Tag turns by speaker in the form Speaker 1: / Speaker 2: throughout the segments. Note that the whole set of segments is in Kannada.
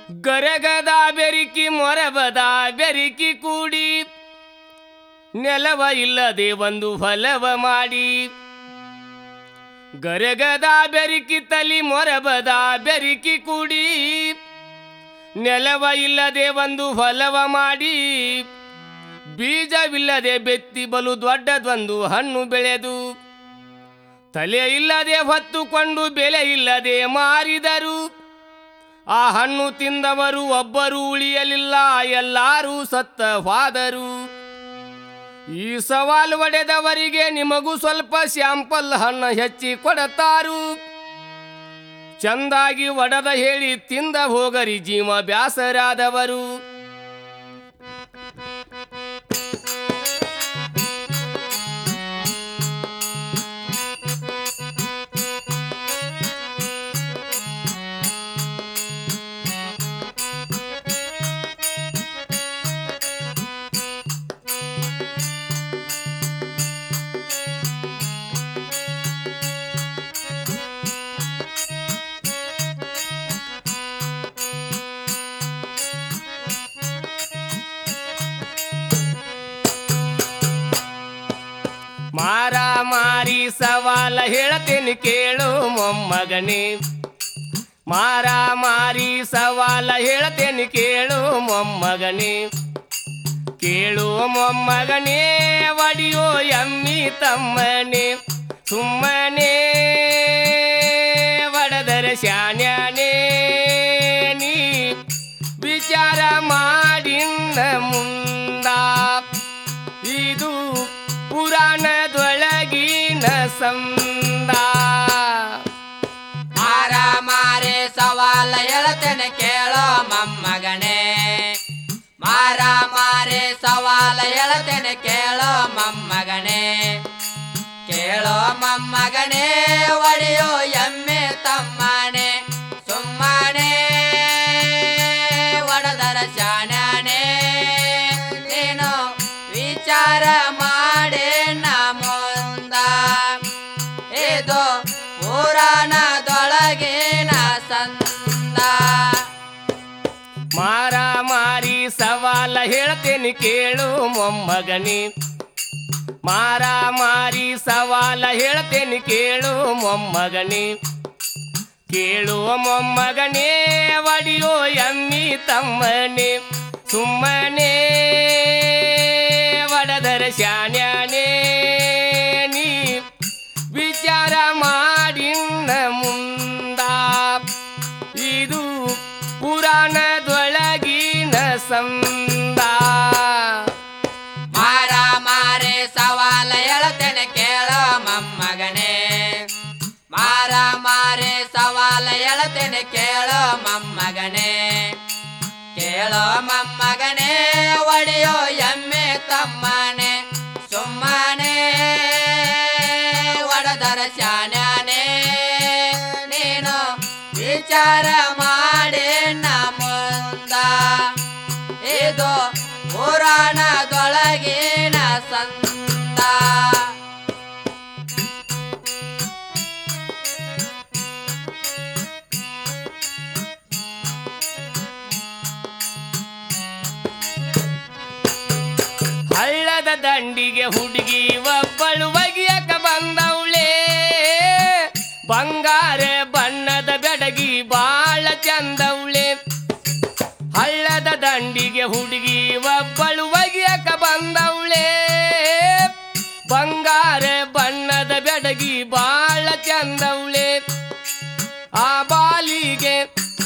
Speaker 1: ಗರಗದ ಬೆರಿಕಿ ಮೊರಬದ ಬೆರಿಕಿ ಕೂಡಿ ನೆಲವ ಇಲ್ಲದೆ ಒಂದು ಹೊಲವ ಮಾಡಿ ಗರಗದ ಬೆರಿಕಿ ತಲಿ ಮೊರಬದ ಬೆರಿಕಿ ಕೂಡಿ ನೆಲವ ಇಲ್ಲದೆ ಒಂದು ಹೊಲವ ಮಾಡಿ ಬೀಜವಿಲ್ಲದೆ ಬೆತ್ತಿ ಬಲು ದೊಡ್ಡದೊಂದು ಹಣ್ಣು ಬೆಳೆದು ತಲೆ ಇಲ್ಲದೆ ಹೊತ್ತುಕೊಂಡು ಬೆಲೆ ಇಲ್ಲದೆ ಮಾರಿದರು. ಆ ಹಣ್ಣು ತಿಂದವರು ಒಬ್ಬರು ಉಳಿಯಲಿಲ್ಲ, ಎಲ್ಲರೂ ಸತ್ತ ಹೋದರು. ಈ ಸವಾಲು ಒಡೆದವರಿಗೆ ನಿಮಗೂ ಸ್ವಲ್ಪ ಸ್ಯಾಂಪಲ್ ಹಣ್ಣು ಹೆಚ್ಚಿ ಕೊಡತಾರು. ಚಂದಾಗಿ ಒಡೆದ ಹೇಳಿ ತಿಂದ ಹೋಗರಿ ಜೀವ ಬ್ಯಾಸರಾದವರು. ಮಾರಾಮಾರಿ ಸವಾಲ ಹೇಳ್ತೇನೆ ಕೇಳು ಮೊಮ್ಮಗನೇ, ಮಾರಾಮಾರಿ ಸವಾಲ ಹೇಳ್ತೇನೆ ಕೇಳು ಮೊಮ್ಮಗನೇ, ಕೇಳು ಮೊಮ್ಮಗನೇ ಒಡಿಯೋ ಎಮ್ಮಿ ತಮ್ಮನೇ, ಸುಮ್ಮನೆ ಒಡೆದರೆ ಶಾನ್ಯಾನೇ ನೀ ವಿಚಾರ ಮಾಡಿನ ಮುಂದ. ಇದು ಪುರಾಣದೊಳಗಿನ ಸಂದ.
Speaker 2: ಮಾರಾಮಾರಿ ಸವಾಲ ಹೇಳ್ತೇನೆ ಕೇಳೋ ಮೊಮ್ಮಗನೇ, ಮಾರಾಮಾರಿ ಸವಾಲ ಹೇಳ್ತೇನೆ ಕೇಳೋ ಮೊಮ್ಮಗನೇ, ಕೇಳೋ ಮೊಮ್ಮಗನೇ ಒಡೆಯೋ ಎಮ್ಮೆ ತಮ್ಮನೆ, ಸುಮ್ಮನೆ ಒಡೆದರ ಶಾನ್ಯಾನೇ ನೀನು ವಿಚಾರ ಮಾಡೇ ನ ಮುಂದ. ಇದು ಪುರಾಣದೊಳಗಿನ ಸಂದ.
Speaker 1: ಮಾರಾಮಾರಿ ಸವಾಲ ಹೇಳ್ತೇನೆ ಕೇಳು ಮೊಮ್ಮಗನೇ, ಮಾರಾಮಾರಿ ಸವಾಲ ಹೇಳ್ತೇನೆ ಕೇಳು ಮೊಮ್ಮಗನೇ, ಕೇಳು ಮೊಮ್ಮಗನೇ ಒಡಿಯೋ ಎಮ್ಮಿ ತಮ್ಮನೆ, ಸುಮ್ಮನೆ ಒಡೆದರ ಶಾನ್ಯಾನೇ ನೀ ವಿಚಾರ ಮಾಡಿನ ಮುಂದ. ಇದು ಪುರಾಣದೊಳಗಿನ ಸಂದ.
Speaker 2: ಮಾರಾಮಾರಿ ಸವಾಲ ಹೇಳ್ತೇನೆ ಕೇಳೋ ಮೊಮ್ಮಗನೇ, ಮಾರಾಮಾರಿ ಸವಾಲ ಹೇಳ್ತೇನೆ ಕೇಳೋ ಮೊಮ್ಮಗನೇ, ಕೇಳೋ ಮೊಮ್ಮಗನೇ ಒಡೆಯೋ ಎಮ್ಮೆ ತಮ್ಮನೆ, ಸುಮ್ಮನೆ ಒಡೆದರ ಶಾನ್ಯಾನೇ ನೀನು ವಿಚಾರ ಮಾಡೇ ನ ಮುಂದ. ಇದು ಪುರಾಣದೊಳಗಿನ ಸಂದ.
Speaker 1: ಹಳ್ಳದ ದಂಡಿಗೆ ಹುಡುಗಿ ಒಬ್ಬಳು ಒಗಿಯಕ ಬಂದವಳೆ, ಬಂಗಾರ ಬಣ್ಣದ ಬೆಡಗಿ ಬಾಳ ಚಂದವಳೆ. ಹಳ್ಳದ ದಂಡಿಗೆ ಹುಡುಗಿ ಒಬ್ಬಳು ಒಗಿಯಕ ಬಂದವಳೆ, ಬಂಗಾರ ಬಣ್ಣದ ಬೆಡಗಿ ಬಾಳ ಚಂದವಳೆ. ಆ ಬಾಲಿಗೆ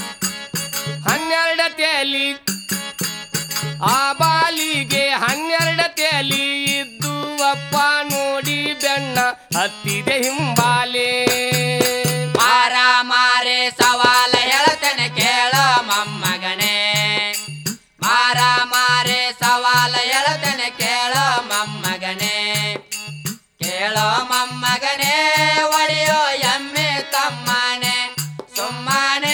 Speaker 1: 12 ತಲೆ, ಆ ಬಾಲಿಗೆ 12 ತಲೆ ಇದ್ದು ಅಪ್ಪ ನೋಡಿ ಬೆಣ್ಣ ಹತ್ತಿದೆ ಹಿಂಬಾಲೆ.
Speaker 2: ಮಾರಾಮಾರಿ ಸವಾಲ ಹೇಳ್ತೇನೆ ಕೇಳೋ ಮೊಮ್ಮಗನೇ, ಮಾರಾಮಾರಿ ಸವಾಲ ಹೇಳ್ತೇನೆ ಕೇಳೋ ಮೊಮ್ಮಗನೇ, ಕೇಳೋ ಮೊಮ್ಮಗನೇ ಒಡೆಯೋ ಎಮ್ಮೆ ತಮ್ಮನೆ, ಸುಮ್ಮನೆ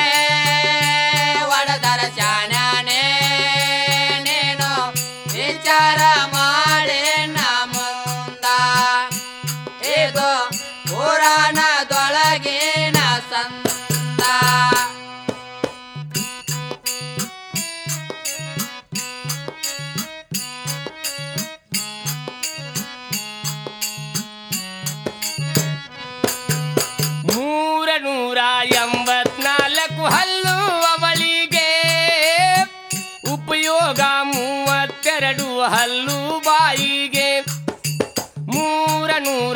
Speaker 2: ಒಡೆದರ ಶಾನ್ಯಾನೇ ನೀನು ವಿಚಾರ ಮಾಡೇ ನ ಮುಂದ. ಇದು ಪುರಾಣದೊಳಗಿನ ಸಂದ.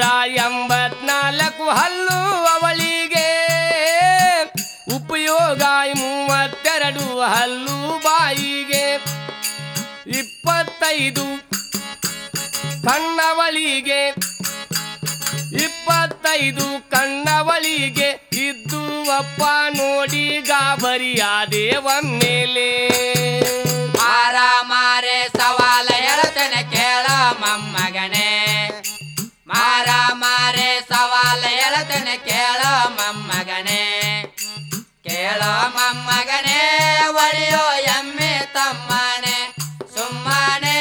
Speaker 1: 184 ಹಲ್ಲು ಅವಳಿಗೆ, ಉಪಯೋಗ 32 ಹಲ್ಲು ಬಾಯಿಗೆ, 25 ಕಣ್ಣವಳಿಗೆ, 25 ಕಣ್ಣವಳಿಗೆ ಇದ್ದುವಪ್ಪ ನೋಡಿ ಗಾಬರಿಯಾದೆ ಒಮ್ಮೆಲೆ.
Speaker 2: ಮಾರ ಮಾರೆ ಸವಾಲ ಹೇಳ್ತೇನೆ ಕೇಳ ಮೊಮ್ಮಗನೇ, ಮಾರ ಮಾರೆ ಸವಾಲ ಹೇಳ್ತೇನೆ ಕೇಳ ಮೊಮ್ಮಗನೇ, ಕೇಳ ಮೊಮ್ಮಗನೇ ಒಳಿಯೋ ಎಮ್ಮೆ ತಮ್ಮನೆ, ಸುಮ್ಮನೆ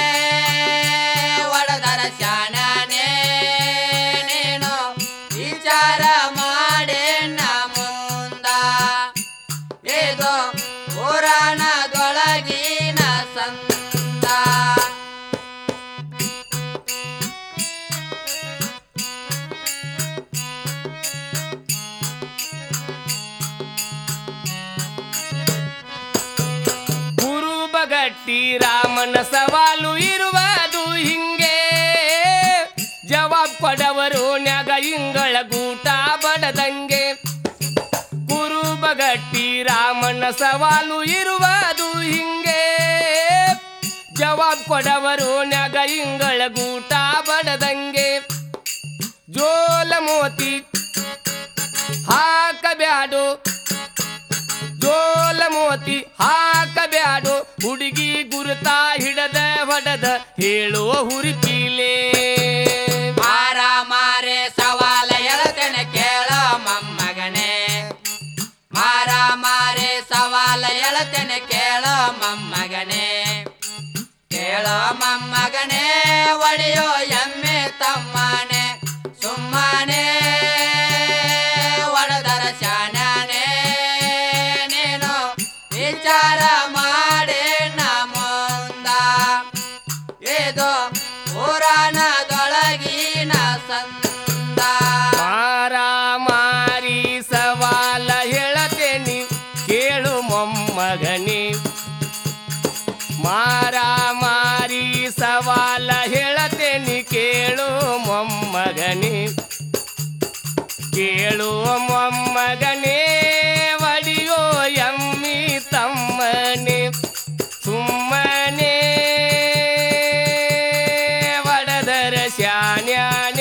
Speaker 2: ಒಡದರ ಶಾಣನೆ ನೀನು ವಿಚಾರ ಮಾಡೇನ ಮುಂದ, ಇದು ಪುರಾಣದೊಳಗಿನ ಸಂತ.
Speaker 1: ಕುರುಬಗಟ್ಟಿ ರಾಮನ ಸವಾಲು ಇರುವುದು ಹಿಂಗೆ, ಜವಾಬ್ ಕೊಡವರು ನ್ಯಾಗ ಇಂಗಳ ಗೂಟ ಬಡದಂಗೆ. ಕುರುಬಗಟ್ಟಿ ರಾಮನ ಸವಾಲು ಇರುವುದು ಹಿಂಗೆ, ಜವಾಬ್ ಕೊಡವರು ನ್ಯಾಗ ಇಂಗಳ ಗೂಟ ಬಡದಂಗೆ. ಜೋಲ ಮೋತಿ ಹಾಕಬ್ಯಾಡು, ಜೋಲ ಮೋತಿ ಹಾಕಬ್ಯಾಡು, ಹುಡುಗಿ ಗುರುತ ಹಿಡದ ಹೊಡದ ಹೇಳೋ ಹುರಿಪಿಲೆ.
Speaker 2: ಮಾರ ಮಾರೆ ಸವಾಲ ಹೇಳ್ತೇನೆ ಕೇಳ ಮೊಮ್ಮಗನೇ, ಮಾರ ಮಾರೆ ಸವಾಲ ಹೇಳ್ತೇನೆ ಕೇಳ ಮೊಮ್ಮಗನೇ, ಕೇಳ ಮೊಮ್ಮಗನೇ ಒಡೆಯೋ ಎಮ್ಮೆ ತಮ್ಮನೆ, ಸುಮ್ಮನೆ ಒಡದರ ಶಾಣನೆ ನೀನು ವಿಚಾರ ಮಾಡೇನ ಮುಂದ, ಇದು ಪುರಾಣದೊಳಗಿನ ಸಂತ.
Speaker 1: ಮಾರ ಮಾರಿ ಸವಾಲ ಹೇಳತೇನಿ ಕೇಳು ಮೊಮ್ಮಗನೇ, ಮಾರ ಮಾರಿ ಸವಾಲ ಹೇಳತೇನಿ ಕೇಳು ಮೊಮ್ಮಗನೇ, ಕೇಳು ಮೊಮ್ಮಗನೇ ಒಡಿಯೋ ಎಮ್ಮಿ ತಮ್ಮನೆ, ಸುಮ್ಮನೆ ಒಡದರ ಶಾನ್ಯಾನೆ